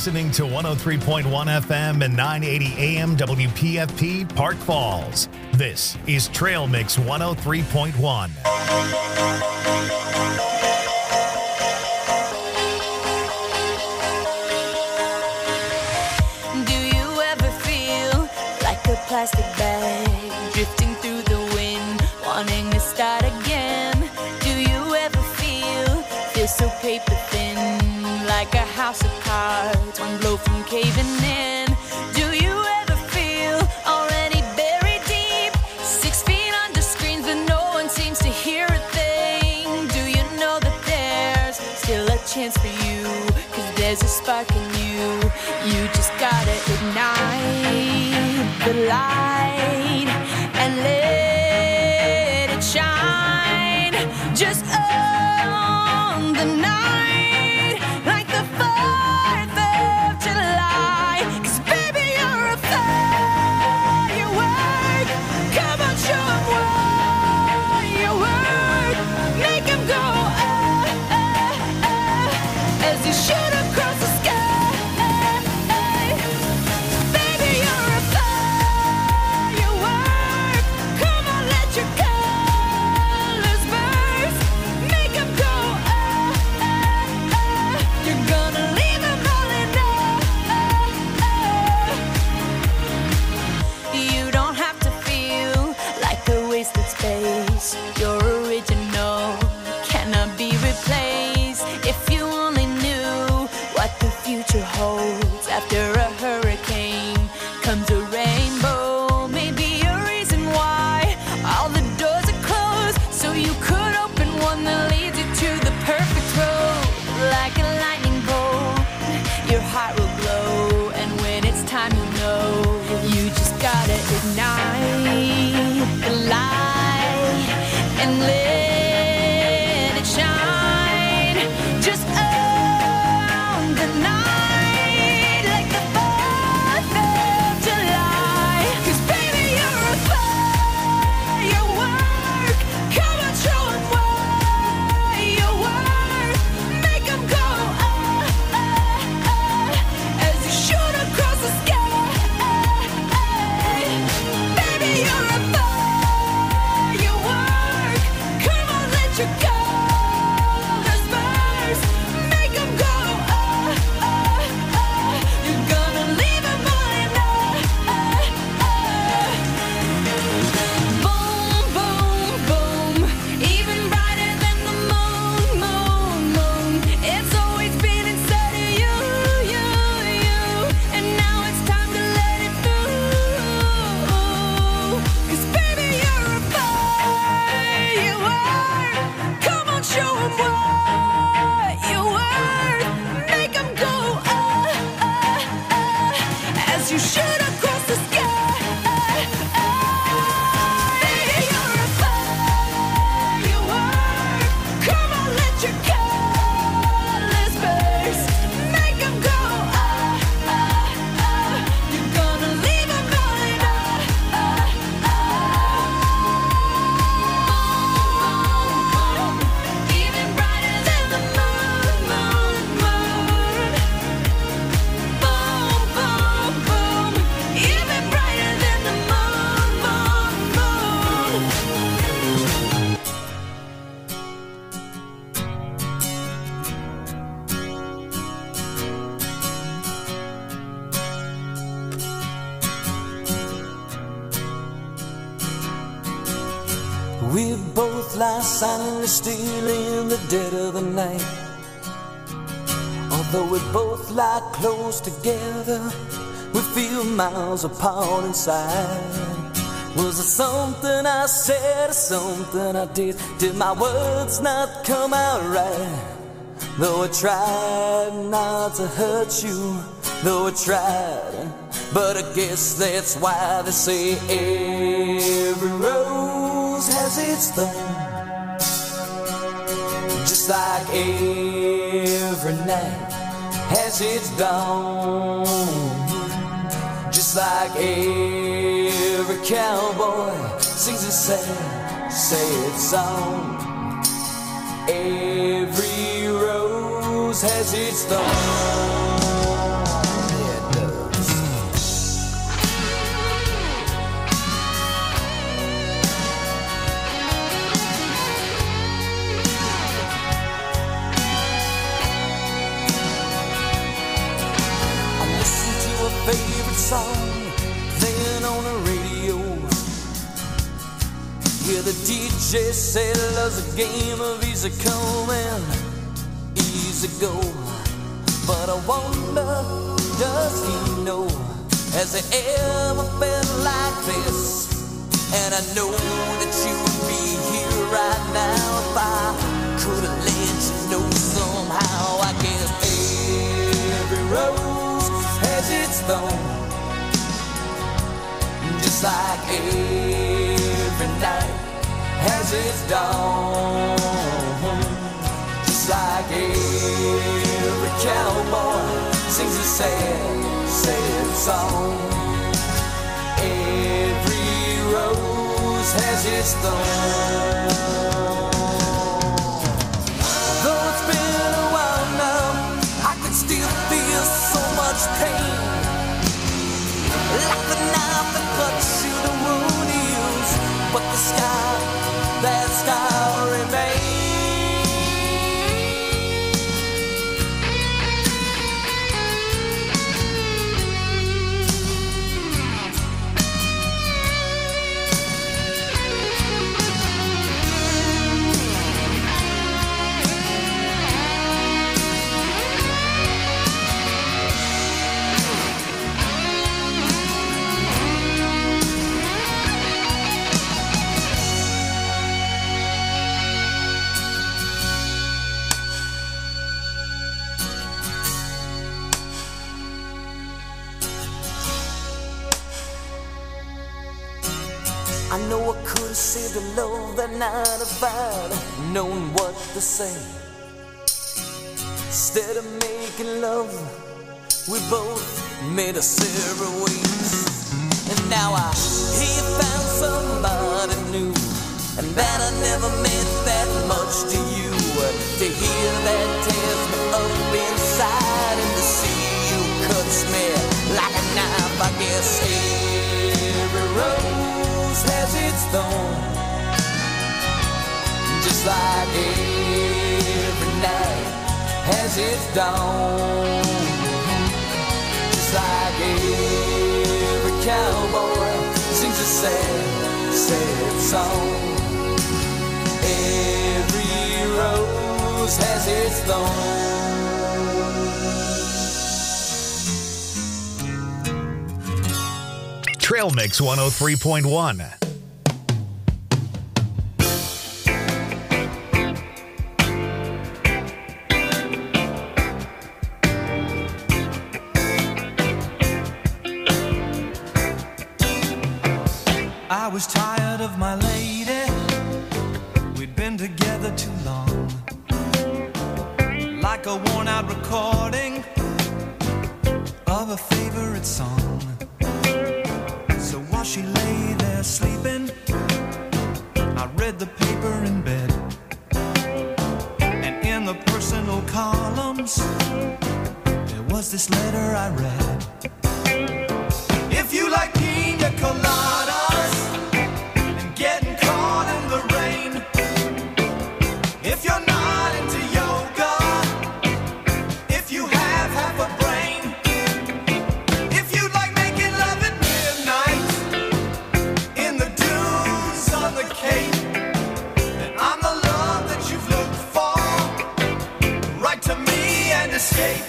listening to 103.1 FM and 980 AM WPFP Park Falls. This is Trail Mix 103.1. Do you ever feel like a plastic bag drifting through the wind, wanting to start again? Do you ever feel so paper thin, like a house of cards, one blow from caving in? Do you ever feel already buried deep, 6 feet under screens, but no one seems to hear a thing? Do you know that there's still a chance for you, 'cause there's a spark in you? You just gotta ignite the light and let it shine. Just on the night, like the 4th of July. 'Cause baby, you're a firework. Come on, show 'em what you work. Make 'em go, as you shoot across the sky. Baby, you're a firework. Come on, let your colors burst. Make 'em go, you're gonna leave 'em all in love. You don't have to feel like a wasted space. You're original, cannot be replaced. If you only knew what the future holds. After a hurricane comes a rainbow. Maybe a reason why all the doors are closed, so you could open one that leads you to the perfect road. Like a lightning bolt, your heart will glow, and when it's time, you'll know. You just gotta ignite the light and let it shine. Just on the night, like the 4th of July. 'Cause baby, you're a firework. Come on, show 'em what you work. Make 'em go, as you shoot across the sky. Baby, you're a firework. Come on, let your colors burst. Make 'em go, you're gonna leave 'em all in Boom, boom, boom. Even brighter than the moon, moon, moon. It's always been inside of you, you, you. And now it's time to let it through. 'Cause baby, you're a firework. Come on, show 'em what you worth. Make 'em go, as you shoot across the sky. Baby, you're a firework. Come on, let your colors burst. Make 'em go, you're gonna leave 'em all in even brighter than the moon, moon, moon. Boom, boom, boom. Even brighter than the moon, moon, moon. We both lie silently still in the dead of the night. Although we both lie close together, we feel miles apart inside. Was it something I said or something I did? Did my words not come out right? Though I tried not to hurt you, though I tried, but I guess that's why they say every rose has its thorn. Just like every night has its dawn. Just like every cowboy sings a sad, sad song. Every rose has its thorn. Yeah, the DJ said love's a game of easy come and easy go. But I wonder, does he know? Has he ever felt like this? And I know that you would be here right now if I could have let you know somehow. I guess every rose has its thorn, just like every night has its dawn, just like every cowboy sings a sad, sad song. Every rose has its thorn. Though it's been a while now, I can still feel so much pain, like the knife that cuts you the wound heals, but the scar, that scar remains. I know I could have saved the love that night if I'd known what to say. Instead of making love, we both made our separate ways. And now I hear you found somebody new, and that I never meant that much to you. To hear that tears me up inside, and to see you cuts me like a knife. I guess every rose has its thorn, just like every night has its dawn, just like every cowboy sings a sad, sad song. Every rose has its thorn. Trail Mix 103.1. I was tired of my lady, we'd been together too long, like a worn out recording of a favorite song. So while she lay there sleeping, I read the paper in bed, and in the personal columns there was this letter I read. If you like pina coladas and getting caught in the rain, if you're not into yoga, if you have half a brain, if you like making love at midnight in the dunes on the Cape, then I'm the love that you've looked for. Write to me and escape.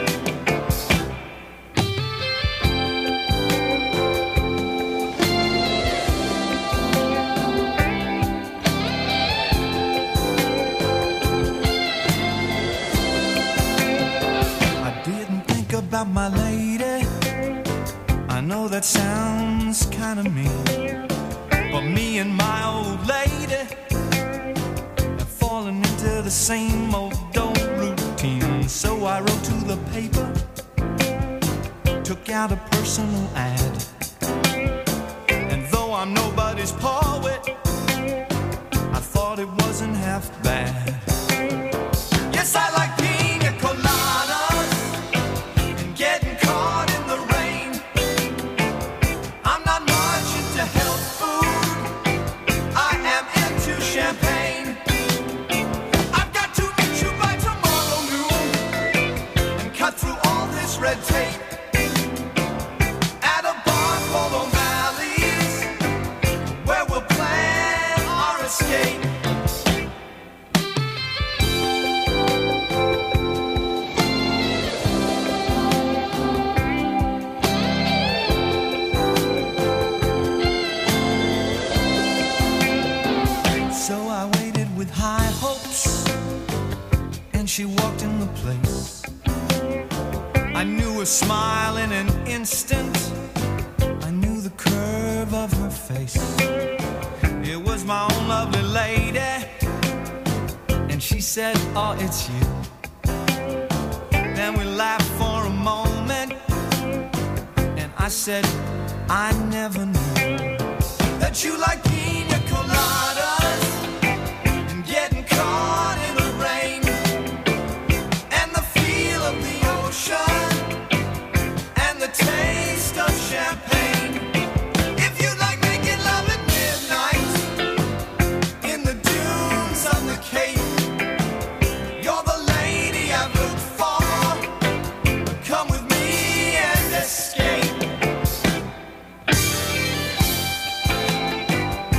About my lady, I know that sounds kinda mean, but me and my old lady have fallen into the same old routine. So I wrote to the paper, took out a personal ad, and though I'm nobody's poet, I thought it wasn't half bad. Yes, I like pina coladas, getting caught in the rain. I'm not much into health food, I am into champagne. I've got to meet you by tomorrow noon and cut through all this red tape at a bar called O'Malley's, where we'll plan I knew her smile in an instant. I knew the curve of her face. It was my own lovely lady. And she said, oh, it's you. Then we laughed for a moment. And I said, I never knew that you like pina coladas and getting caught in the rain and the feel of the ocean and the taste of champagne. If you like making love at midnight in the dunes on the Cape, you're the lady I've looked for. Come with me and escape.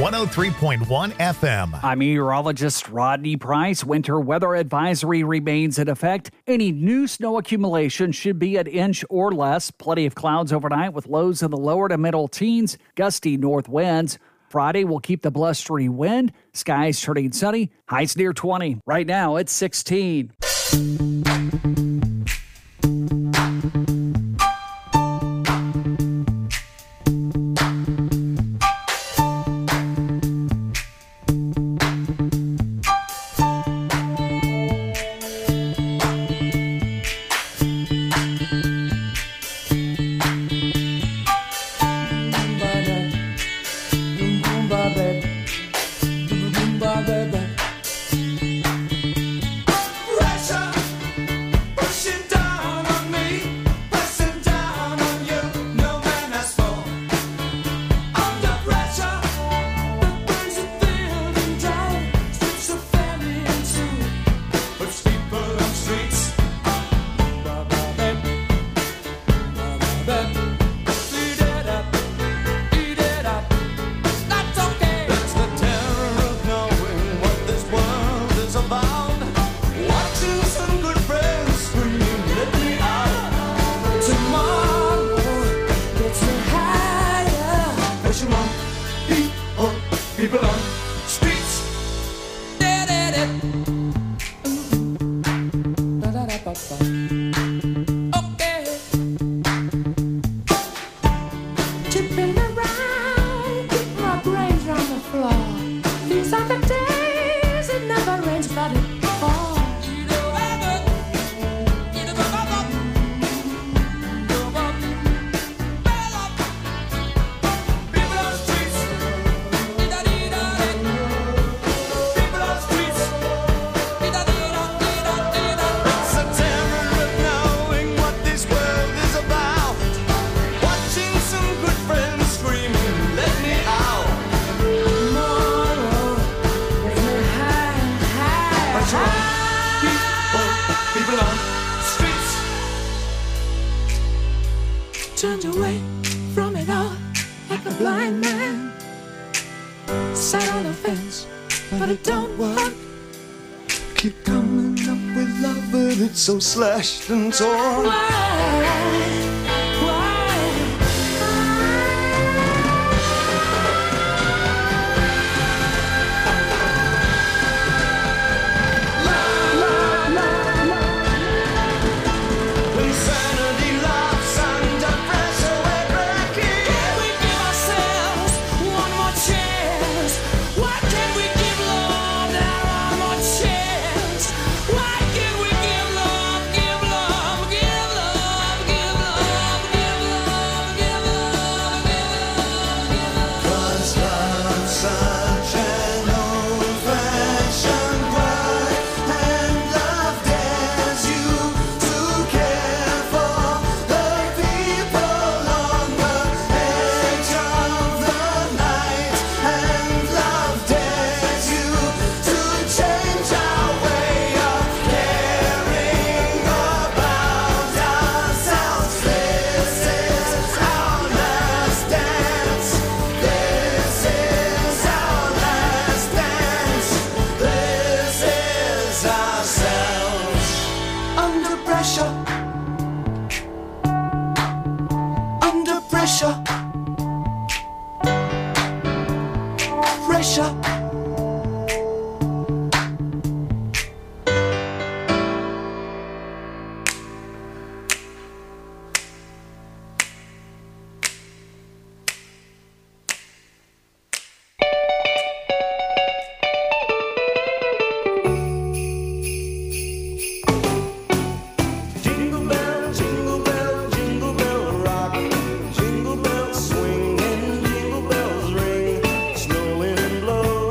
103.1 FM. I'm meteorologist Rodney Price. Winter weather advisory remains in effect. Any new snow accumulation should be an inch or less. Plenty of clouds overnight with lows in the lower to middle teens, gusty north winds. Friday will keep the blustery wind. Skies turning sunny. Highs near 20. Right now it's 16. Turned away from it all like a blind man. Sat on the fence, but it don't work. Keep coming up with love, but it's so slashed and torn. Why? Jingle bells swing and jingle bells ring, snowing and blow.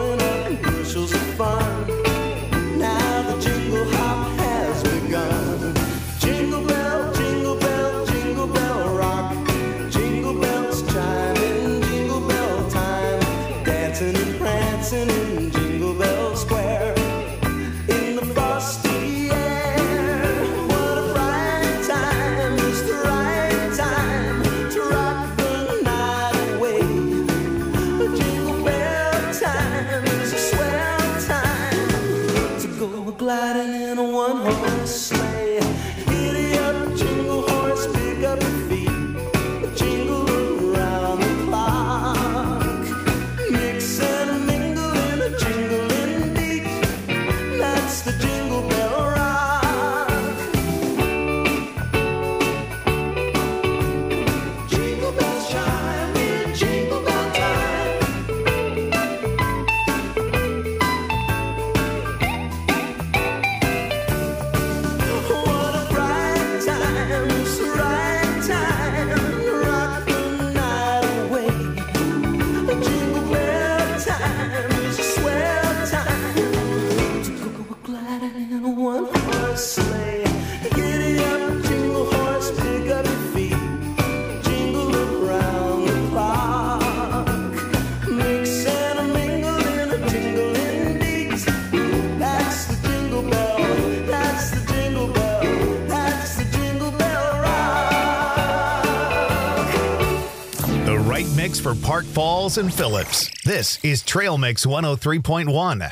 mix for Park Falls and Phillips. This is Trail Mix 103.1.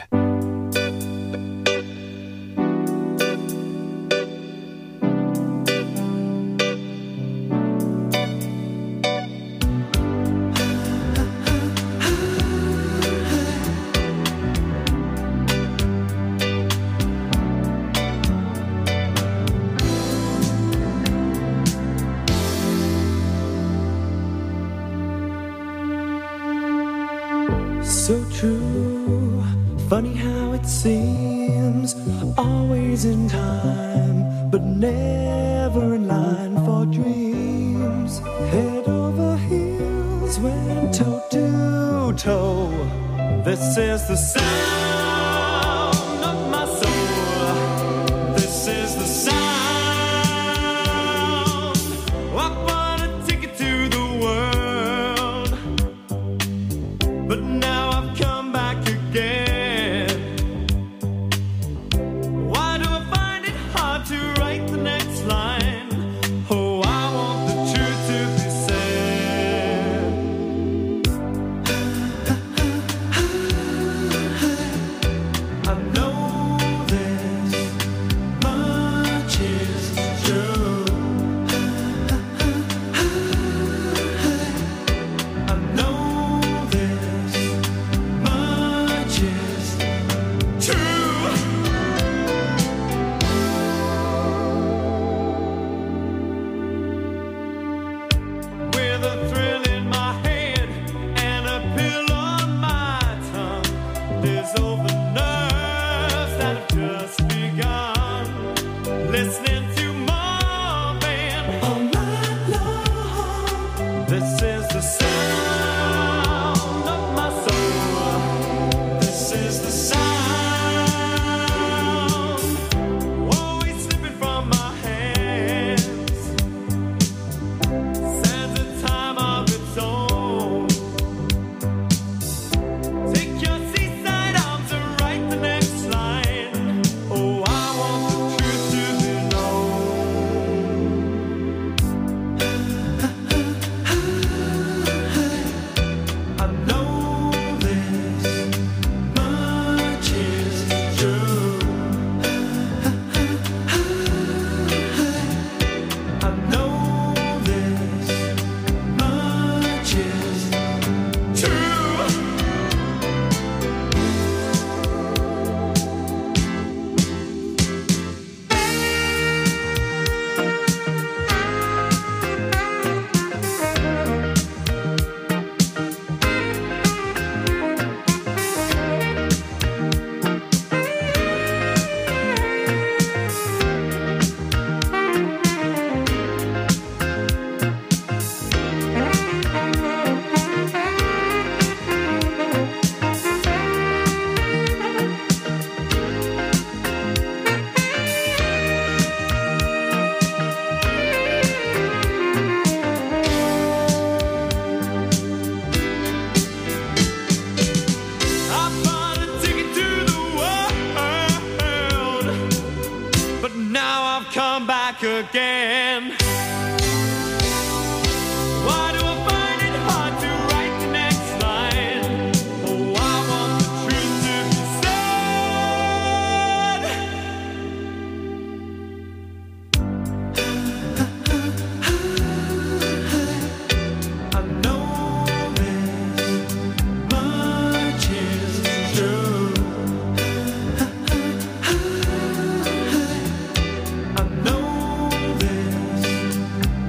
So true, funny how it seems, always in time, but never in line for dreams. Head over heels, went toe to toe. This is the sound of my soul. This is the sound. I bought a ticket to the world, but now I've come back again. Why do I find it hard to write the next line? Oh, I want the truth to be said. I know this much is true. I know this much is true. With a thrill in my head and a pill on my tongue, there's over nerves that have just begun. Listening to Marvin all night long. This is the sound of my soul. This is the sound, always slipping from my hands. Stands a time of its own. Take your seaside arms and write the next line. Oh, I want the truth to be known. I know this much is true. I know this much is true. I bought a ticket to the world, but now I've come back again. Why do I find it hard to write the next line? Oh, I want the truth to be said. I know this much is true. I know this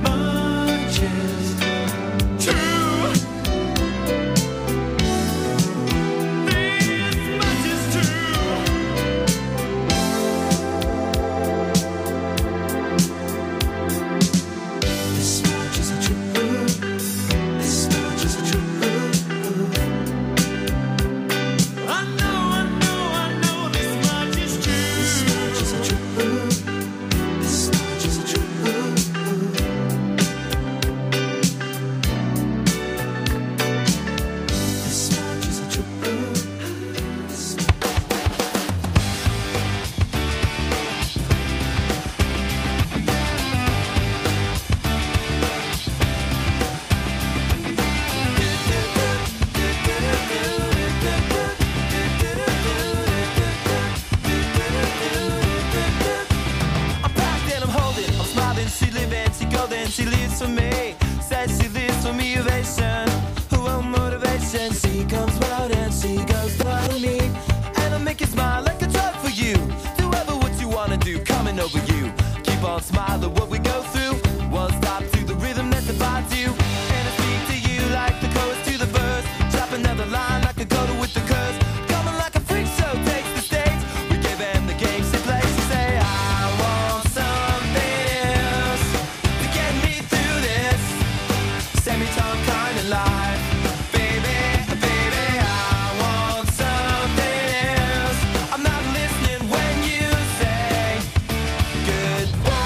Vinci Golden, she lives for me. Says she lives for me, ovation. Oh, motivation. She comes round and she goes down to me. And I'll make you smile like a drug for you. Do ever what you wanna do, coming over you. Keep on smiling what we go through. One stop to the rhythm that divides you. And I speak to you like the chorus to the verse. Drop another line like a coda with the curse. Coming like a freak show takes the stage. We give them the game she plays. She say, I want something else to get me through this semi-tongue kind of life. Baby, baby, I want something else. I'm not listening when you say goodbye.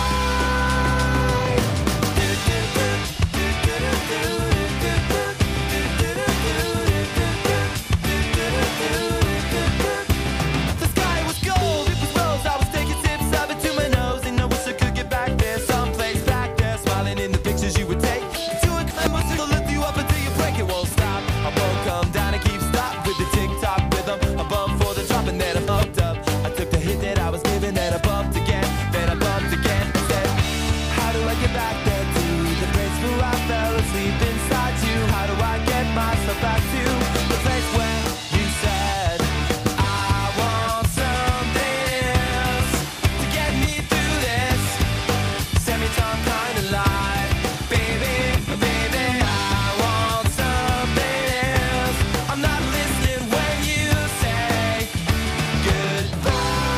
The sky was gold, it was rose. I was taking sips of it to my nose, and I wish I could get back there, someplace back there, smiling in the pictures you would take. To a climb, will lift you up until you break. It won't stop. I won't come down and keep stop with the tick-tock rhythm. I bumped for the drop and then I bumped up. I took the hit that I was given, then I bumped again, then I bumped again. I said, how do I get back there to the place where I fell asleep inside you? How do I get myself back to the place where you said I want something else to get me through this semi-tongue kind of life? Baby, baby, I want something else. I'm not listening when you say goodbye.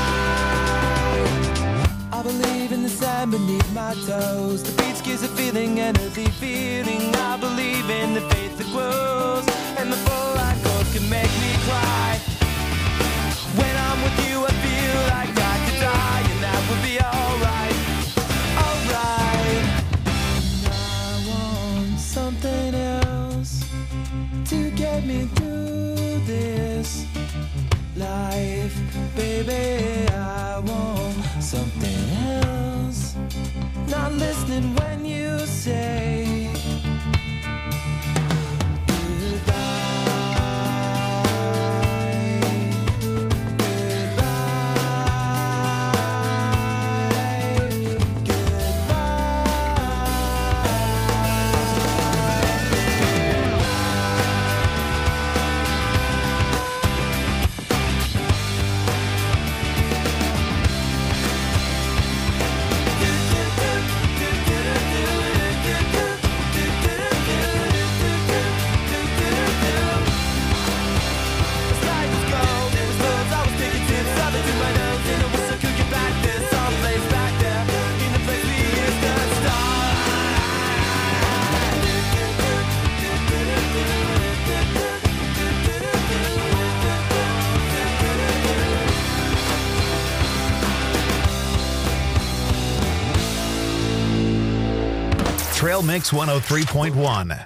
I believe in the sand beneath my toes. The beach gives a feeling, an earthy feeling. I believe in the faith that grows, and the full light chords can make me cry. When I'm with you, I feel like I could die, and that would be alright, alright. I want something else to get me through this life. Baby, I want something else. Not listening when you say Trail Mix 103.1.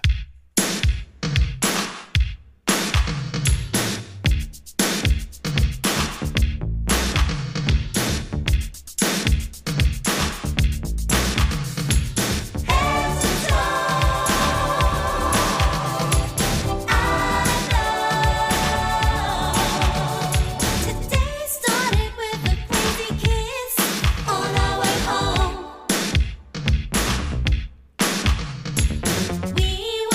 Today started with a crazy kiss on our way home. We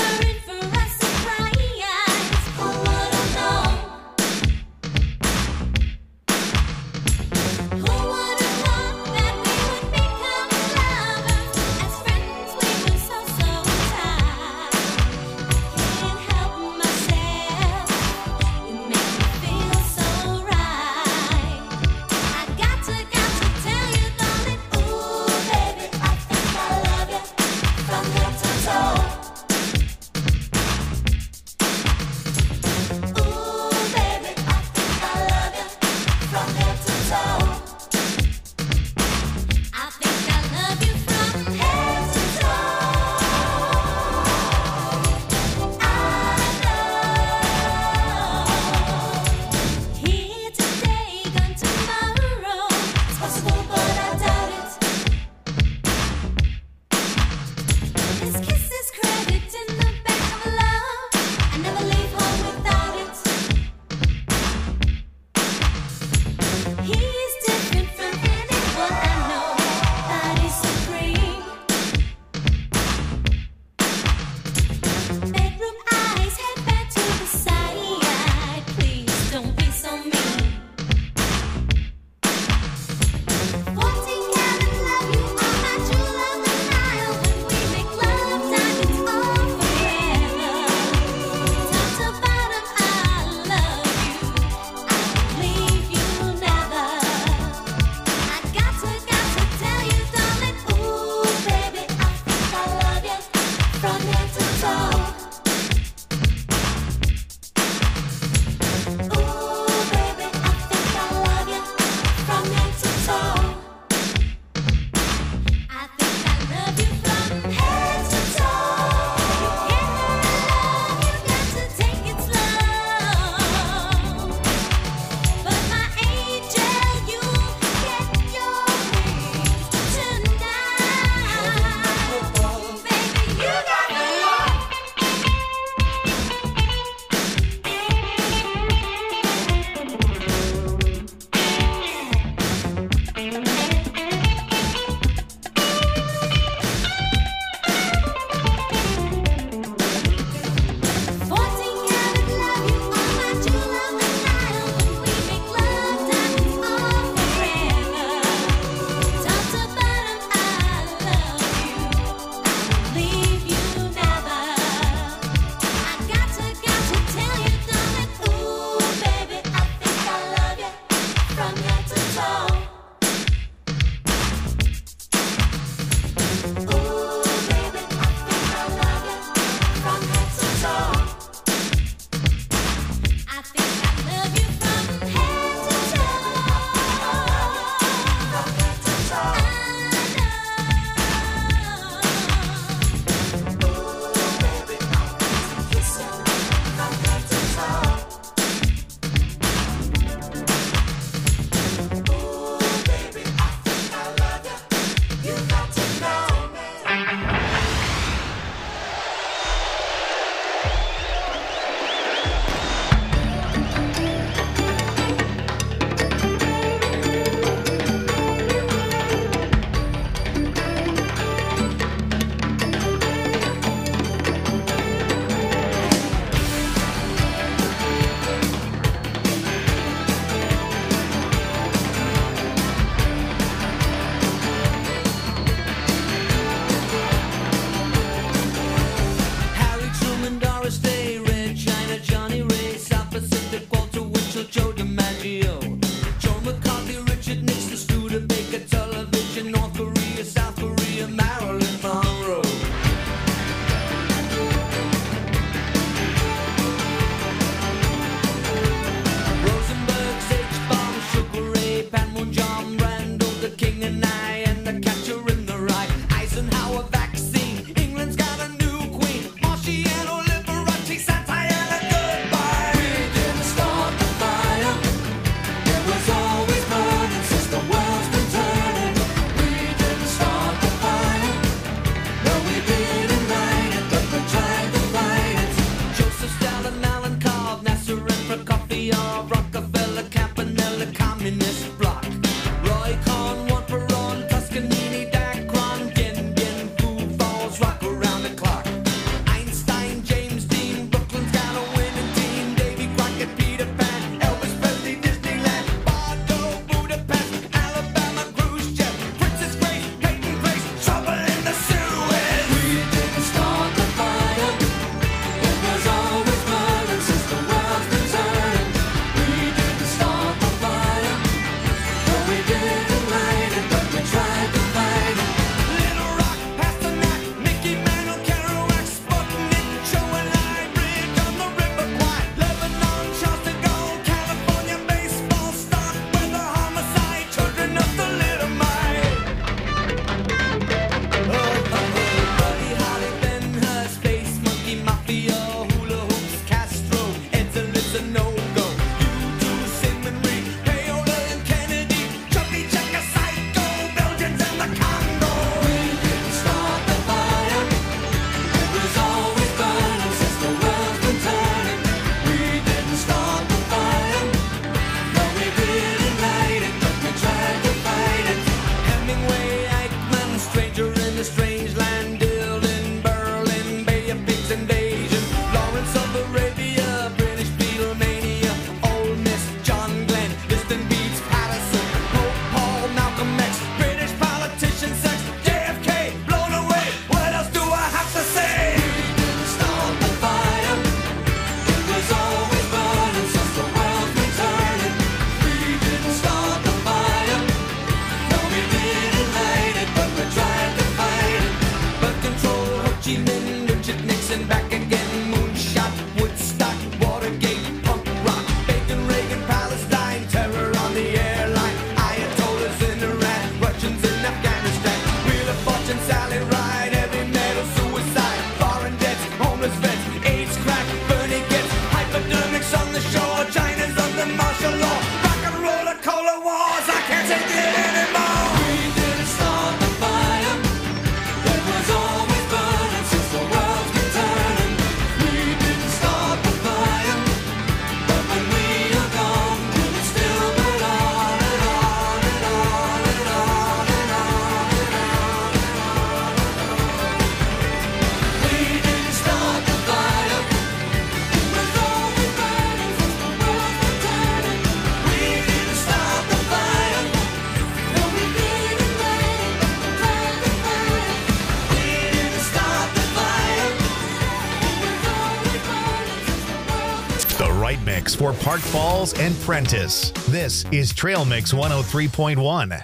mix for Park Falls and Prentice. This is Trail Mix 103.1.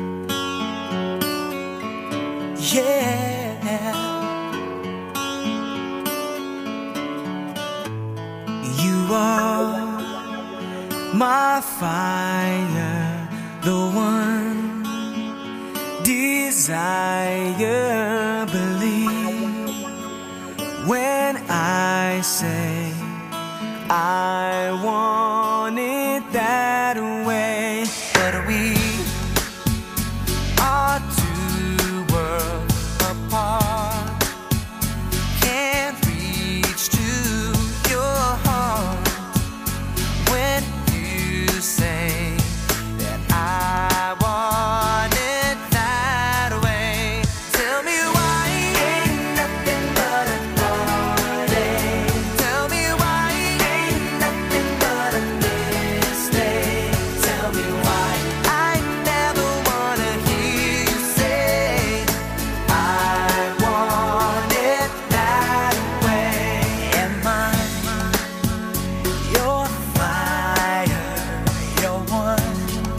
Yeah, you are my fire, the one desire. Believe when I say I want it that way, but we are two worlds apart. Can't reach to your heart when you say that I want it that way. Tell me why ain't nothing but a heartache. Tell me why ain't nothing but a mistake. Tell me why I never wanna hear you say I want it that way. Am I your fire, your one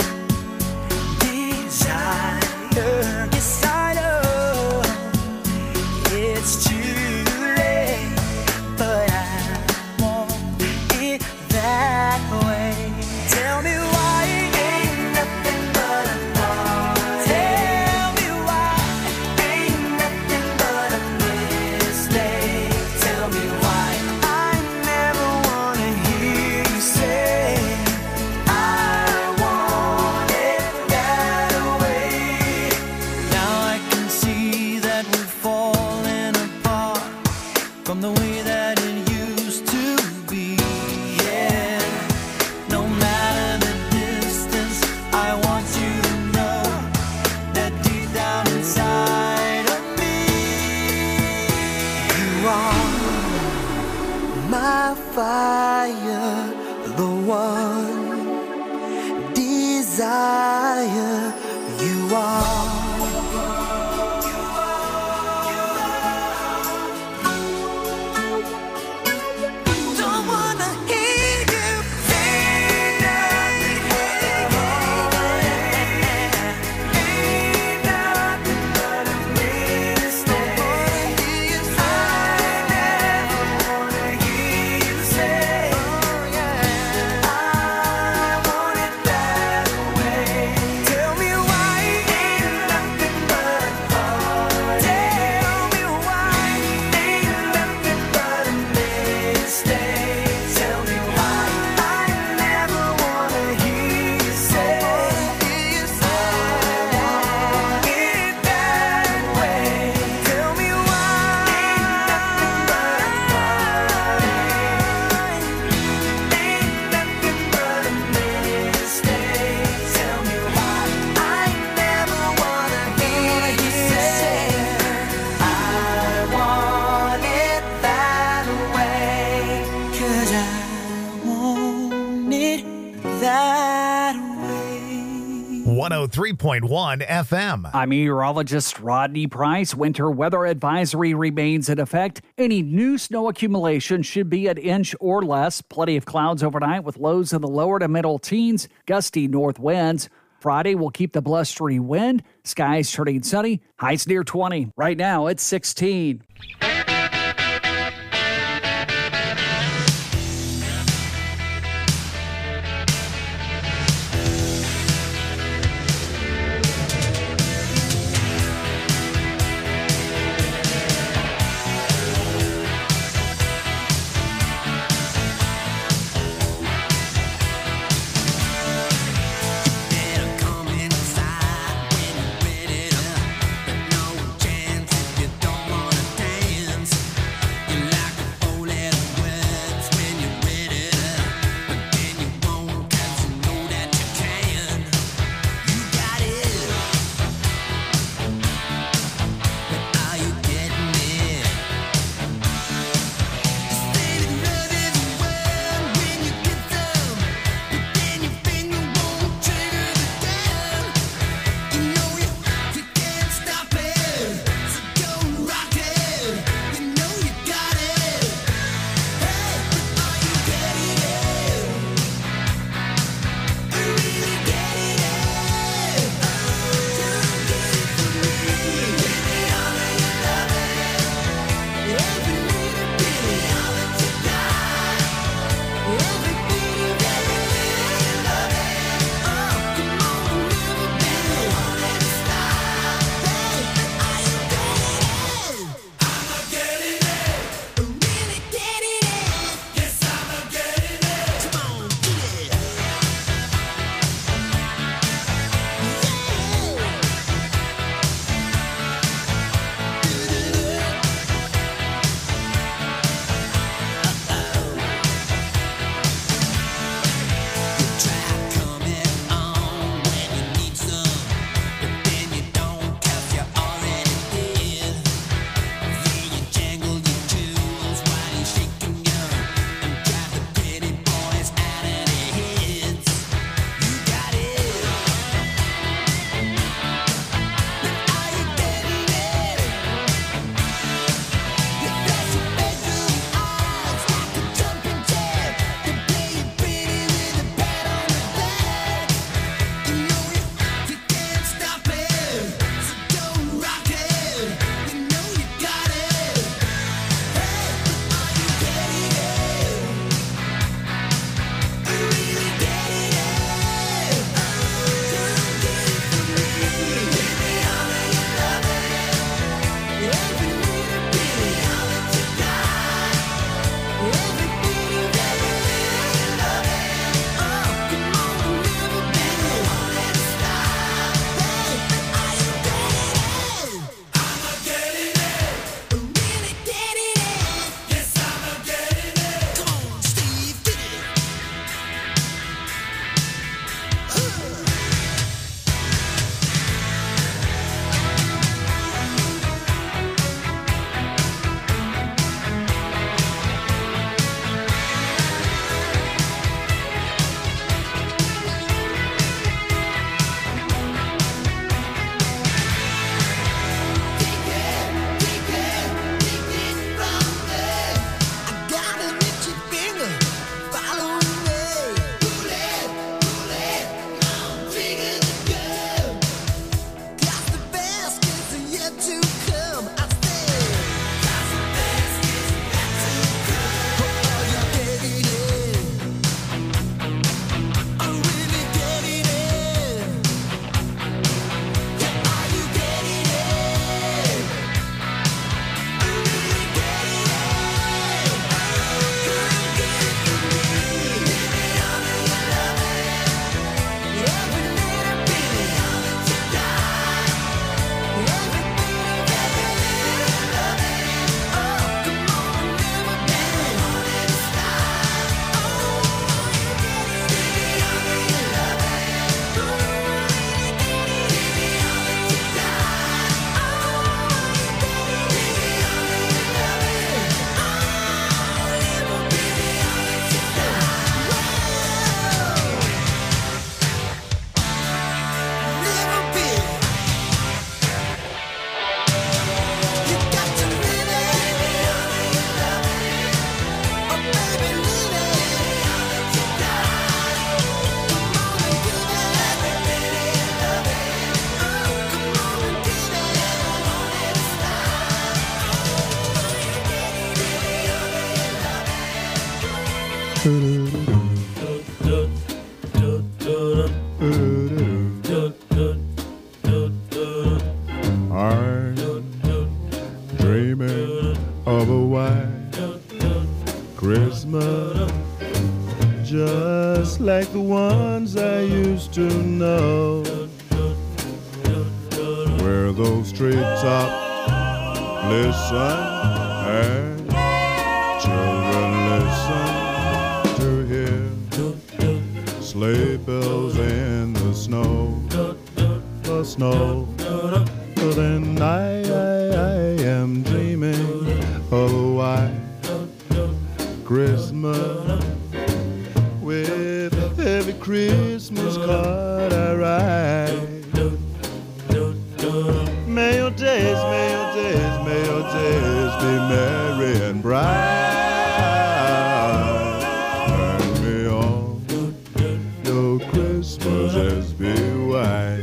desire? Yes, I know it's too late, but I want it that way. Tell me why ain't nothing but a heartache. Tell me why ain't nothing but a mistake. Tell me why I never wanna hear you say I want it that way. Now I can see that we're falling apart from the way that it used to be. Yeah, no matter the distance, I want you to know that deep down inside of me, you are my fire, the one desire. You are. Don't wanna hear you say nothing. Ain't nothing but a mistake. I never wanna hear you say I want it that way. Tell me why ain't nothing but a heartache. Tell me why ain't nothing but a mistake. Tell me why I never wanna hear you say I want it that way. Tell me why ain't nothing but a heartache. Ain't nothing but a mistake. Tell me why I never wanna hear you say I want it that way. 'Cause I want it that way. 103.1 FM. I'm meteorologist Rodney Price. Winter weather advisory remains in effect. Any new snow accumulation should be an inch or less. Plenty of clouds overnight with lows in the lower to middle teens, gusty north winds. Friday will keep the blustery wind. Skies turning sunny. Highs near 20. Right now it's 16. Come inside when you're ready to, but no chance if you don't wanna dance. I'm dreaming of a white Christmas, just like the ones I used to know, where those treetops listen and children listen to hear sleigh bells in the snow, the snow. Then I am dreaming of a white Christmas, with every Christmas card I write. May your days, may your days, may your days be merry and bright, and may all your Christmases be white.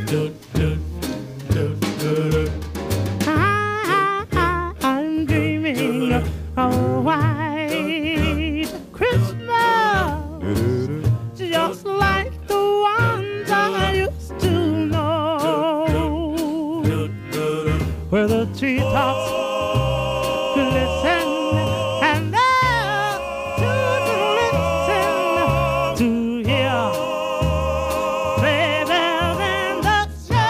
I'm dreaming of a white Christmas, just like the ones I used to know, where the treetops glisten and the children listen to hear sleigh bells in the snow.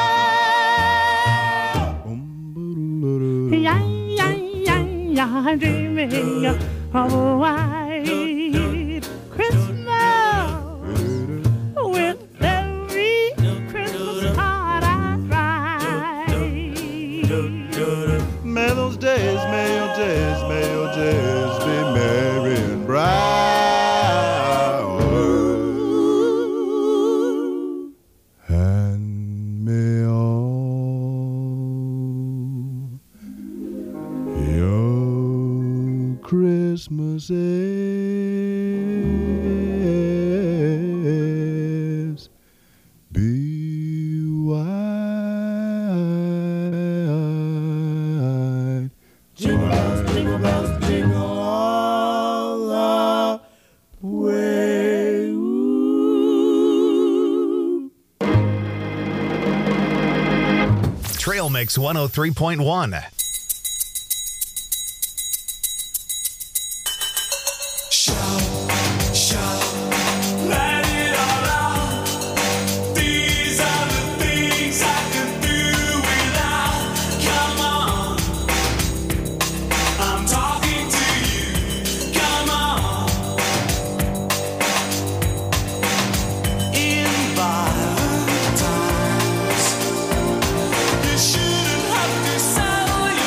I'm dreaming of a white Christmas, with every Christmas card I write. May those days, may your days, may your days be merry and bright, and may all your Christmases be white. Jingle bells, jingle bells, jingle all the way. Ooh. Trail Mix 103.1. Let it all out. These are the things I can do without. Come on, I'm talking to you. Come on. In violent times, you shouldn't have to sell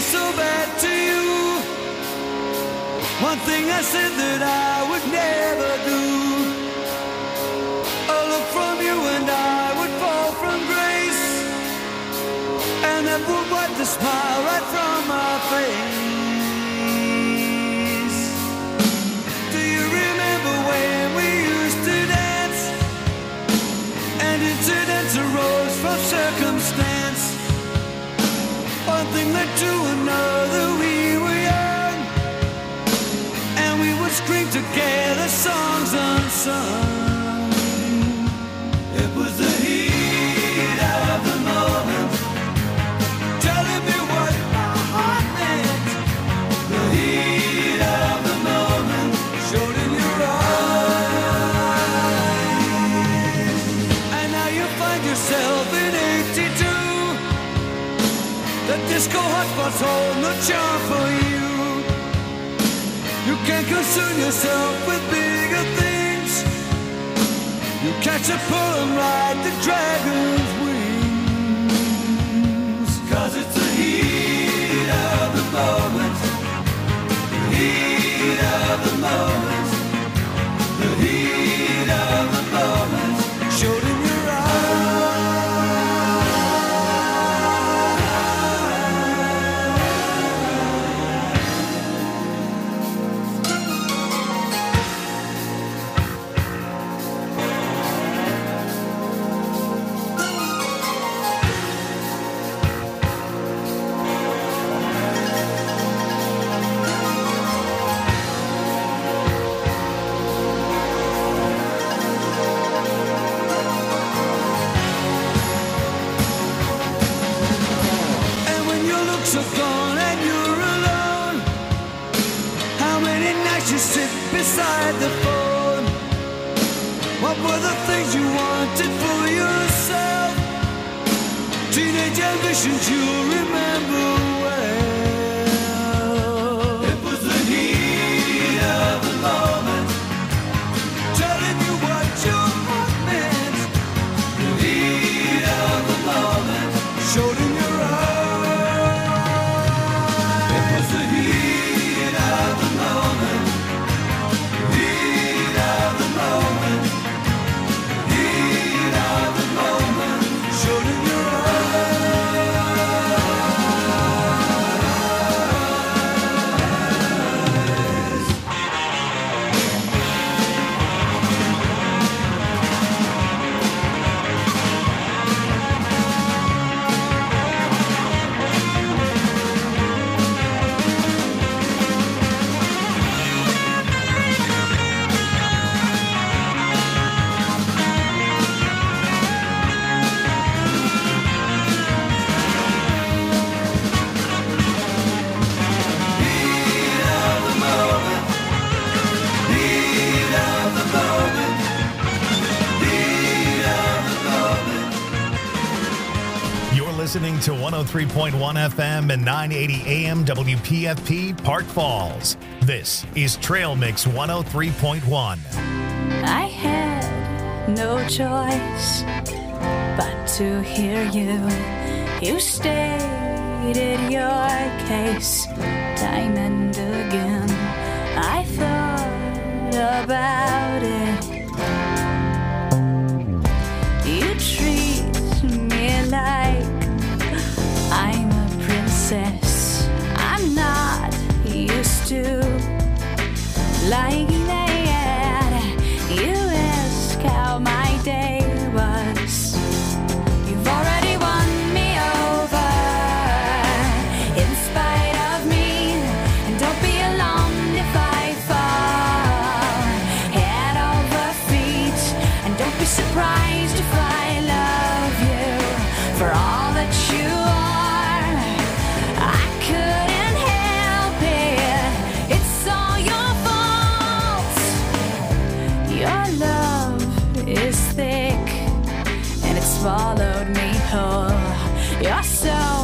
so bad to you. One thing I said that I would never do. A look from you and I would fall from grace, and that would wipe the smile right from my face. Do you remember when we used to dance, and incidents arose from circumstance? One thing led to another, we were young, and we would scream together songs unsung. It was the heat of the moment, telling me what my heart meant. The heat of the moment showed in your eyes, and now you find yourself in 82. The disco hotspots hold no charm for you. You can't concern yourself with bigger things. You catch a pull and ride the dragon's wings. 'Cause it's the heat of the moment. The heat of the moment. The heat of the moment showed in your are gone and you're alone. How many nights you sit beside the phone? What were the things you wanted for yourself? Teenage ambitions you remember well. It was the heat of the moment, telling you what your heart meant. The heat of the moment showed in your eyes. Listening to 103.1 FM and 980 AM WPFP Park Falls. This is Trail Mix 103.1. I had no choice but to hear you. You stated your case time and again. I thought about it. You treat me like I'm a princess. I'm not used to like that. You ask how my day was. You've already won me over in spite of me. And don't be alarmed if I fall head over feet. And don't be surprised if I love you for all that you are. Swallowed me whole. You're so